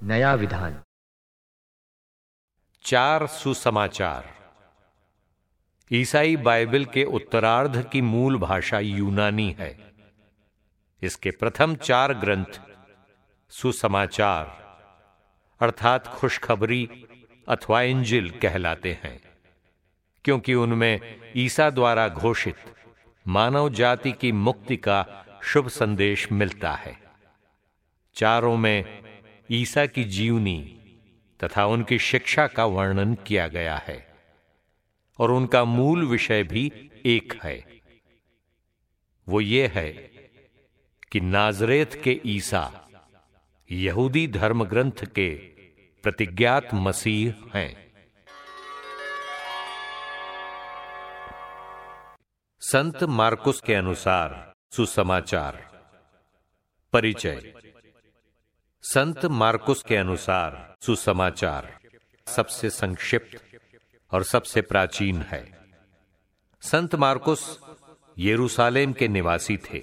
नया विधान। 4 सुसमाचार। ईसाई बाइबल के उत्तरार्ध की मूल भाषा यूनानी है। इसके प्रथम 4 ग्रंथ सुसमाचार अर्थात खुशखबरी अथवा इंजिल कहलाते हैं, क्योंकि उनमें ईसा द्वारा घोषित मानव जाति की मुक्ति का शुभ संदेश मिलता है। चारों में ईसा की जीवनी तथा उनकी शिक्षा का वर्णन किया गया है और उनका मूल विषय भी एक है। वो ये है कि नाजरेत के ईसा यहूदी धर्म ग्रंथ के प्रतिज्ञात मसीह हैं। संत मार्कुस के अनुसार सुसमाचार। परिचय। संत मार्कुस के अनुसार सुसमाचार सबसे संक्षिप्त और सबसे प्राचीन है। संत मार्कुस यरूशलेम के निवासी थे।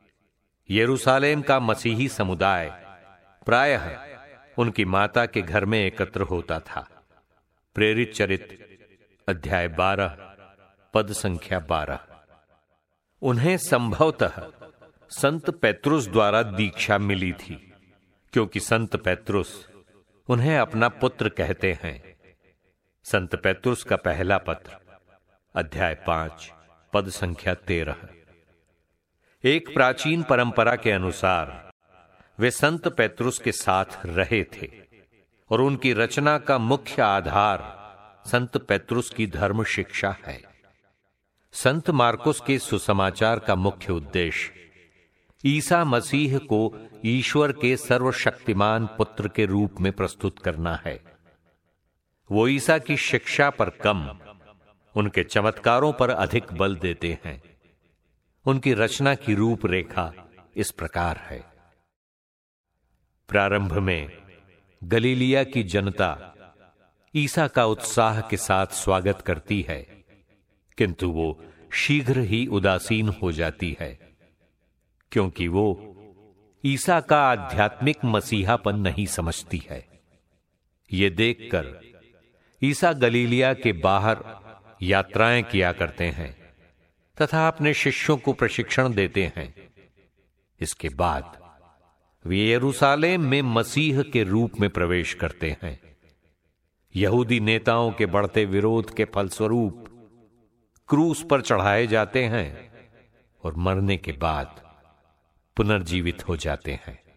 यरूशलेम का मसीही समुदाय प्रायः उनकी माता के घर में एकत्र होता था। प्रेरित चरित्र अध्याय 12 पद संख्या 12। उन्हें संभवतः संत पेत्रुस द्वारा दीक्षा मिली थी, क्योंकि संत पेत्रुस उन्हें अपना पुत्र कहते हैं। संत पेत्रुस का पहला पत्र अध्याय 5 पद संख्या 13। एक प्राचीन परंपरा के अनुसार वे संत पेत्रुस के साथ रहे थे और उनकी रचना का मुख्य आधार संत पेत्रुस की धर्म शिक्षा है। संत मार्कुस के सुसमाचार का मुख्य उद्देश्य ईसा मसीह को ईश्वर के सर्वशक्तिमान पुत्र के रूप में प्रस्तुत करना है। वो ईसा की शिक्षा पर कम, उनके चमत्कारों पर अधिक बल देते हैं। उनकी रचना की रूपरेखा इस प्रकार है। प्रारंभ में गलीलिया की जनता ईसा का उत्साह के साथ स्वागत करती है, किंतु वो शीघ्र ही उदासीन हो जाती है, क्योंकि वो ईसा का आध्यात्मिक मसीहापन नहीं समझती है। ये देखकर ईसा गलीलिया के बाहर यात्राएं किया करते हैं तथा अपने शिष्यों को प्रशिक्षण देते हैं। इसके बाद वे यरूशलेम में मसीह के रूप में प्रवेश करते हैं। यहूदी नेताओं के बढ़ते विरोध के फलस्वरूप क्रूस पर चढ़ाए जाते हैं और मरने के बाद पुनर्जीवित हो जाते हैं।